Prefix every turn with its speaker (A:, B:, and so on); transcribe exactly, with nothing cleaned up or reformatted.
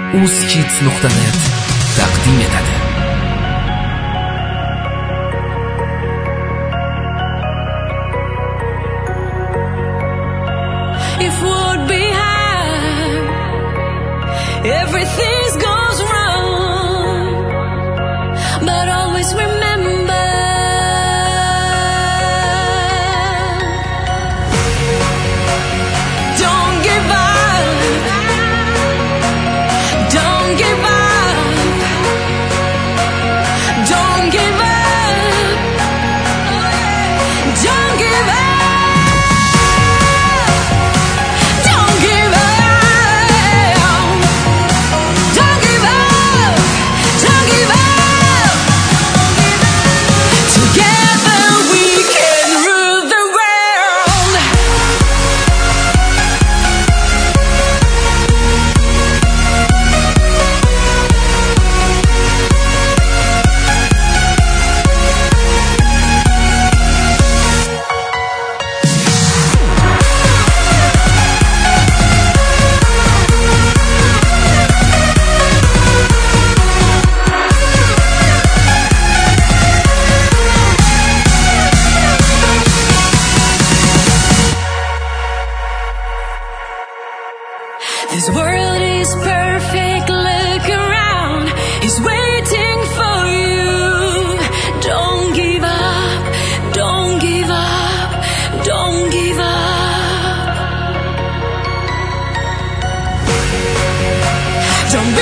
A: uzkids nuqta net taqdim etadi.
B: If what behind everything goes wrong, but always remember, don't give up, don't give up, don't give up, don't give up. This world is perfect, look around, it's waiting for you. Don't give up, don't give up, don't give up. Don't